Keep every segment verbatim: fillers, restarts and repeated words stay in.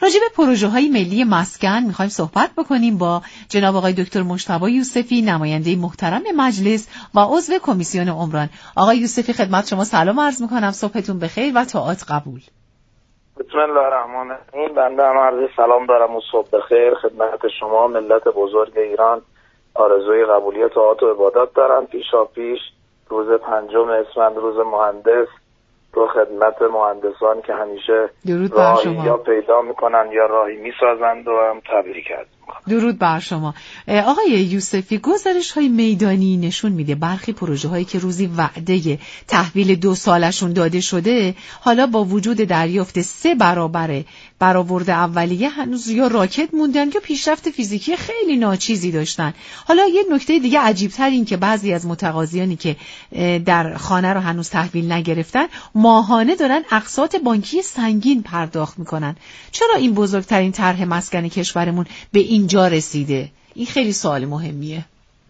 راجع به پروژه‌های ملی مسکن می‌خوایم صحبت بکنیم با جناب آقای دکتر مجتبی یوسفی، نماینده محترم مجلس و عضو کمیسیون عمران. آقای یوسفی خدمت شما سلام عرض می‌کنم، صبحتون بخیر و طاعات قبول. بسم الله الرحمن الرحیم. بنده هم عرض سلام دارم و صبح بخیر خدمت شما ملت بزرگ ایران. آرزوی قبولیت طاعات و عبادات دارم. پیشا پیش روز پنجم اسفند روز مهندس رو خدمت مهندسان که همیشه راهی یا پیدا میکنن یا راهی میسازند و هم تبریک عرض میکنم. درود بر شما. آقای یوسفی، گزارش های میدانی نشون میده برخی پروژه هایی که روزی وعده تحویل دو سالشون داده شده حالا با وجود دریافت سه برابر برآورد اولیه هنوز یا راکت موندن یا پیشرفت فیزیکی خیلی ناچیزی داشتن. حالا یه نکته دیگه عجیب‌تر این که بعضی از متقاضیانی که در خانه رو هنوز تحویل نگرفتن ماهانه دارن اقساط بانکی سنگین پرداخت میکنن. چرا این بزرگترین طرح مسکن کشورمون به اینجا رسیده؟ این خیلی سوال مهمیه.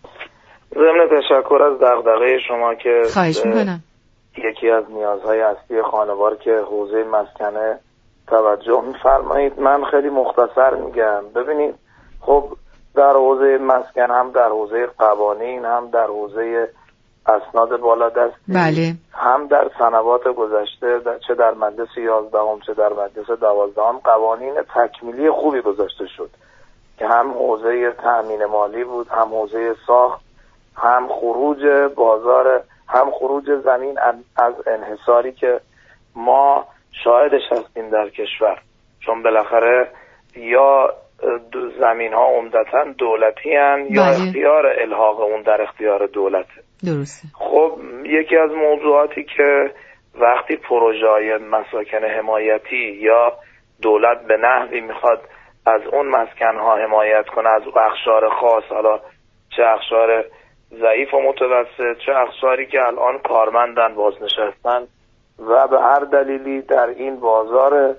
ضمن تشکر از دغدغه شما که خواهش میکنم. یکی از نیازهای اصلی خانوار که حوزه مسکنه توجه میفرمایید. من خیلی مختصر میگم. ببینید خب در حوزه مسکن هم در حوزه قوانین هم در حوزه اسناد بالادستی بله. هم در سنوات گذشته در چه در مجلس یازدهم چه در مجلس دوازدهم قوانین تکمیلی خوبی گذاشته شد که هم حوزه تأمین مالی بود، هم حوزه ساخت، هم خروج بازار، هم خروج زمین از انحصاری که ما شاهدش هستیم در کشور. چون بالاخره یا زمین ها عمدتاً دولتی هن یا بله. اختیار الحاق اون در اختیار دولته. درسته. خب یکی از موضوعاتی که وقتی پروژه‌های مساکن حمایتی یا دولت به نحوی میخواد از اون مسکن‌ها حمایت کنه، از اقشار خاص، حالا چه اقشار ضعیف و متوسط چه اقشاری که الان کارمندن بازنشستن و به هر دلیلی در این بازار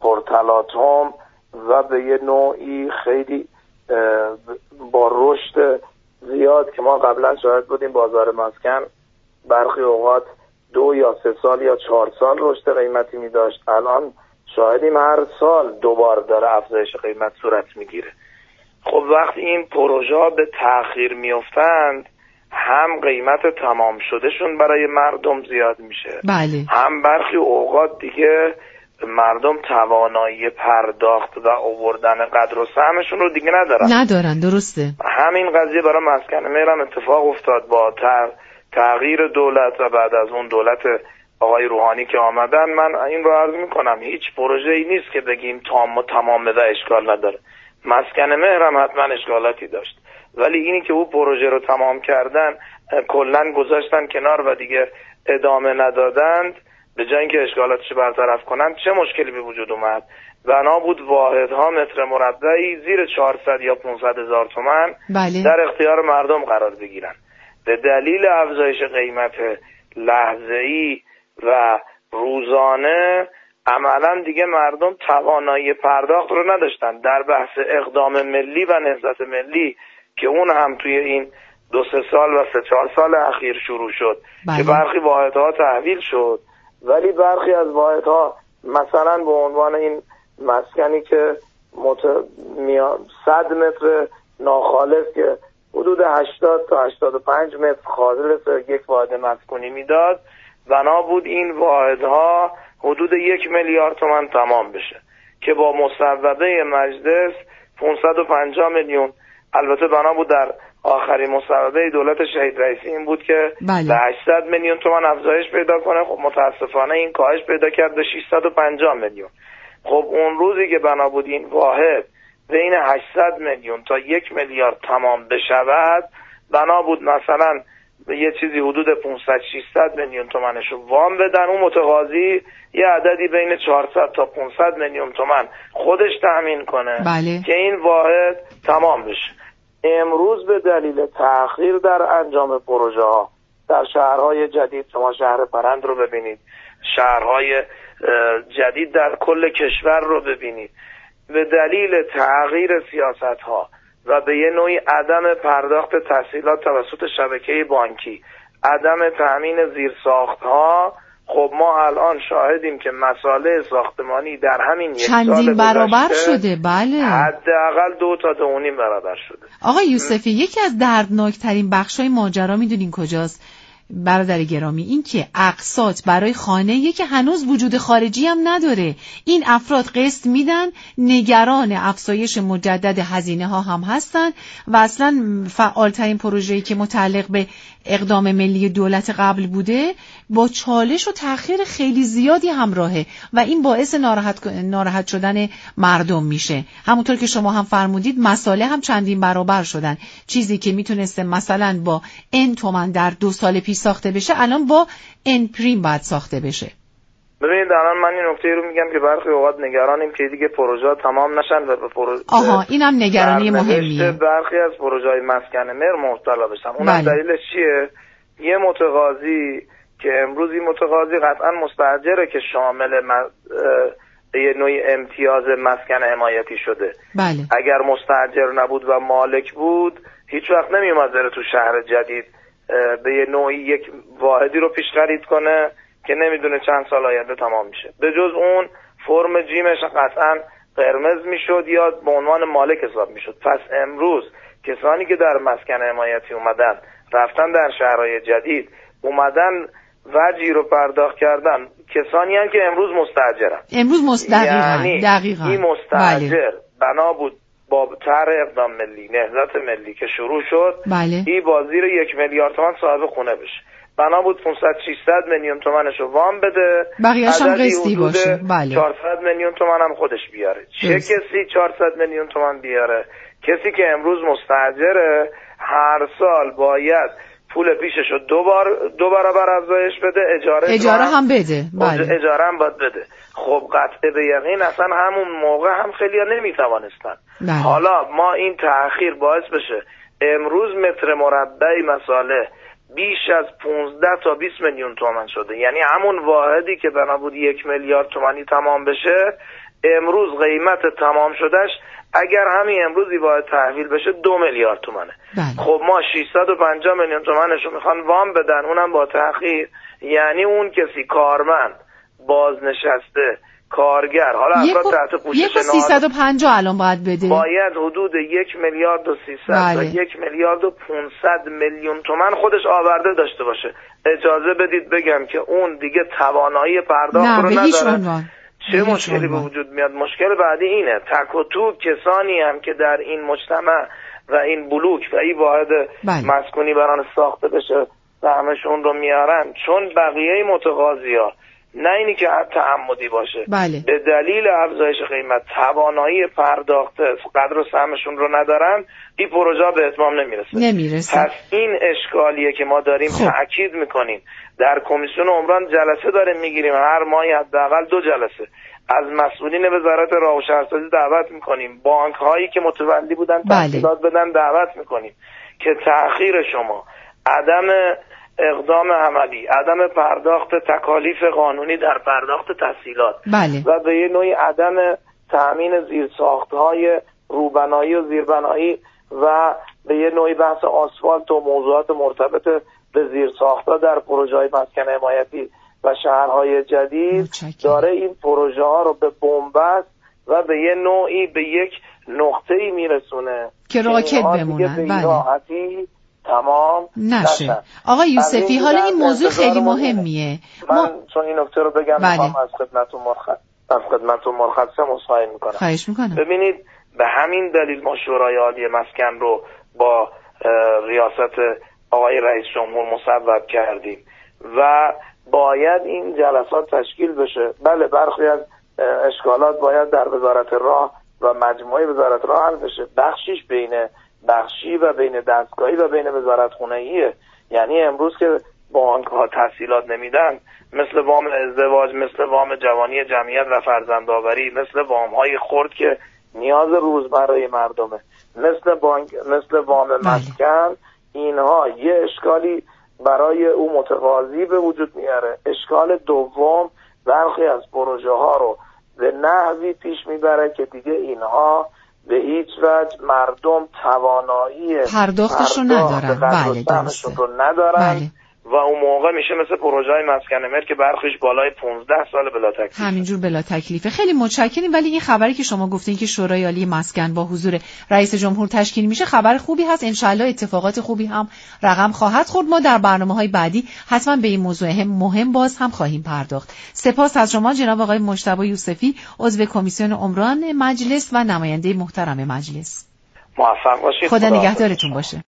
پرتلاطم و به یه نوعی خیلی با رشد زیاد که ما قبلا شاهد بودیم بازار مسکن برخی اوقات دو یا سه سال یا چهار سال رشد قیمتی می داشت، الان شاهدیم هر سال دوبار داره افزایش قیمت صورت میگیره. خب وقتی این پروژه ها به تأخیر میافتند هم قیمت تمام شدهشون برای مردم زیاد میشه، بله. هم برخی اوقات دیگه مردم توانایی پرداخت و آوردن قدر و سهمشون رو دیگه ندارن ندارن درسته. همین قضیه برای مسکن مهرم اتفاق افتاد با تغییر دولت و بعد از اون دولت آقای روحانی که آمدن. من این رو عرض میکنم هیچ پروژه‌ای نیست که بگیم تام و تمامه و اشکال نداره. مسکن مهرم حتما اشکالاتی داشت، ولی اینی که او پروژه رو تمام کردن کلن گذاشتن کنار و دیگه ادامه ندادند به جای اینکه اشکالاتش برطرف کنن، چه مشکلی به وجود اومد؟ بنا بود واحدها متر مربعی زیر چهارصد یا پانصد هزار تومان بله. در اختیار مردم قرار بگیرن. به دلیل افزایش قیمت لحظه‌ای و روزانه عملا دیگه مردم توانایی پرداخت رو نداشتن. در بحث اقدام ملی و نهضت ملی که اون هم توی این دو سه سال و سه چهار سال اخیر شروع شد بله. که برخی واحدها تحویل شد، ولی برخی از واحدها مثلا به عنوان این مسکنی که مت... میا... صد متر ناخالص که حدود هشتاد تا هشتاد و پنج متر خالص یک واحد مسکونی میداد، بنا بود این واحدها حدود یک میلیارد تومان تمام بشه که با مصوبه مجلس پانصد و پنجاه میلیون، البته بنا بود در آخرین مصوبه دولت شهید رئیسی این بود که بله. به هشتصد میلیون تومان افزایش پیدا کنه. خب متاسفانه این کاهش پیدا کرد به ششصد و پنجاه میلیون. خب اون روزی که بنا بود این واحد بین هشتصد میلیون تا یک میلیارد تمام بشود، بنا بود مثلا یه چیزی حدود پانصد ششصد میلیون تومانش رو وام بدن، اون متقاضی یه عددی بین چهارصد تا پانصد میلیون تومان خودش تأمین کنه بله. که این واحد تمام بشه. امروز به دلیل تأخیر در انجام پروژه ها در شهرهای جدید، شما شهر پرند رو ببینید، شهرهای جدید در کل کشور رو ببینید، به دلیل تغییر سیاست ها و به یه نوعی عدم پرداخت تسهیلات توسط شبکه بانکی، عدم تأمین زیرساخت ها، خب ما الان شاهدیم که مسائل ساختمانی در همین یک سال چندین برابر شده. بله، حداقل دو تا دو و نیم برابر شده. آقای یوسفی، یکی از دردناکترین بخشای ماجرا میدونین کجاست برادر گرامی؟ این که اقساط برای خانه‌ای که هنوز وجود خارجی هم نداره. این افراد قسط میدن، نگران افزایش مجدد هزینه ها هم هستن و اصلا فعالترین پروژه‌ای که متعلق به اقدام ملی دولت قبل بوده با چالش و تأخیر خیلی زیادی همراهه و این باعث ناراحت ناراحت شدن مردم میشه. همونطور که شما هم فرمودید مسائل هم چندین برابر شدن. چیزی که میتونسته مثلا با ان تومن در دو سال پیش ساخته بشه الان با ان پریم باید ساخته بشه. ببینید الان من این نکته رو میگم که برخی اوقات نگرانیم که دیگه پروژه تمام نشن و به پروژه آها اینم نگرانی مهمیه. برخی از پروژه‌های مسکن مهر مبتلا بشن. اونم دلیلش چیه؟ یه متقاضی که امروز این متقاضی قطعا مستاجره که شامل م... یه نوعی امتیاز مسکن حمایتی شده. بله. اگر مستاجر نبود و مالک بود هیچ وقت نمیومد بره تو شهر جدید به یه نوعی یک واحدی رو پیش خرید کنه که نمیدونه چند سال آینده تمام میشه. به جز اون فرم جیمش قطعا قرمز میشد یا به عنوان مالک حساب میشد. پس امروز کسانی که در مسکن حمایتی اومدن رفتن در شهرهای جدید اومدن وجهی رو پرداخت کردن، کسانی هم که امروز مستاجرن. امروز مستاجرن یعنی دقیقاً این مستاجر بنا بود با طرح اقدام ملی نهضت ملی که شروع شد بله. این با زیر یک میلیارد تومان صاحب خونه بشه. بنا بود پانصد ششصد میلیون تومنشو وام بده، بقیه‌اش هم قسطی باشه. بله. چهارصد میلیون تومان هم خودش بیاره. چه بس. کسی چهارصد میلیون تومان بیاره؟ کسی که امروز مستاجره هر سال باید پول پیششو دو بار دو برابر افزایش بده، اجاره اجاره هم, هم بده. بله. اجاره هم باید بده. خب قطع به یقین اصلا همون موقع هم خیلی‌ها نمیتوانستن. بله. حالا ما این تأخیر باعث بشه امروز متر مربعی مساله بیش از پانزده تا بیست میلیون تومان شده. یعنی همون واحدی که بنا بود یک میلیارد تومانی تمام بشه امروز قیمت تمام شدهش اگر همین امروزی باید تحویل بشه دو میلیارد تومانه. بله. خب ما ششصد و پنجاه میلیون تومانشو میخوان وام بدن، اونم با تأخیر. یعنی اون کسی کارمند، بازنشسته، کارگر، حالا افراد تحت پوشش یک و سیصد و پنجاه الان باید بده، باید حدود یک میلیارد و سیصد بله. تا یک میلیارد و پانصد میلیون تومان خودش آورده داشته باشه. اجازه بدید بگم که اون دیگه توانایی پرداخت رو نداره. چه مشکلی به وجود میاد؟ مشکل بعدی اینه تک و توک کسانی هم که در این مجتمع و این بلوک و این واحد بله. مسکونی بران ساخته بشه سهمشون رو میارن، چون بقیه متقاضیا نه اینی که تعمدی باشه بله. به دلیل افزایش قیمت توانایی پرداخت قدر و سهمشون رو ندارن، این پروژه به اتمام نمیرسه. نمیرسه. پس این اشکالیه که ما داریم خب. تأکید میکنیم در کمیسیون عمران جلسه داریم میگیریم، هر ماهی حداقل دو جلسه از مسئولین وزارت راه و شهرسازی دعوت میکنیم، بانک هایی که متولی بودن تحصیلات بله. بدن دعوت میکنیم که تأخیر شما، عدم اقدام عملی، عدم پرداخت تکالیف قانونی در پرداخت تحصیلات بله. و به یه نوعی عدم تأمین زیرساخت‌های روبنایی و زیربنایی و به یه نوعی بحث آسفالت و موضوعات مرتبط به زیرساخت‌ها در پروژه‌های مسکن حمایتی و شهرهای جدید مچکه. داره این پروژه ها رو به بنبست و به یه نوعی به یک نقطه‌ای میرسونه که راکت بمونن. بله. تمام نشه. نشن. آقای یوسفی حالا این موضوع خیلی مهمیه. من ما... چون این نکته رو بگم بله. میخوام از خدمتتون مرخص از خدمتتون مرخصم عذرخواهی میکنم. خواهش میکنم. ببینید به همین دلیل ما شورای عالی مسکن رو با ریاست آقای رئیس جمهور مصوب کردیم و باید این جلسات تشکیل بشه. بله برخی از اشکالات باید در وزارت راه و مجموعه وزارت راه حل بشه، بخشیش بین بخشی و بین دستگاهی و بین وزارت خونه‌ایه. یعنی امروز که بانک ها تحصیلات نمیدن، مثل وام ازدواج، مثل وام جوانی جمعیت و فرزندآوری، مثل وام های خرد که نیاز روزمره مردمه، مثل بانک، مثل وام مسکن، اینها یه اشکالی برای او متقاضی به وجود میاره. اشکال دوم برخی از پروژه ها رو به نحوی پیش میبره که دیگه اینها به هیچ وجه مردم توانایی پرداختش رو ندارن. بله درسته. رو ندارن. بله. و اون موقع میشه مثل پروژه‌های مسکن مهر که برخیش بالای پانزده سال بلا تکلیف. همینجور بلا تکلیفه. خیلی متشکریم. ولی این خبری که شما گفتین که شورای عالی مسکن با حضور رئیس جمهور تشکیل میشه خبر خوبی هست. انشالله اتفاقات خوبی هم رقم خواهد خورد. ما در برنامه‌های بعدی حتما به این موضوع هم مهم باز هم خواهیم پرداخت. سپاس از شما جناب آقای مجتبی یوسفی، عضو کمیسیون عمران مجلس و نماینده محترم مجلس. موفق باشید. خدا نگهدارتون باشه.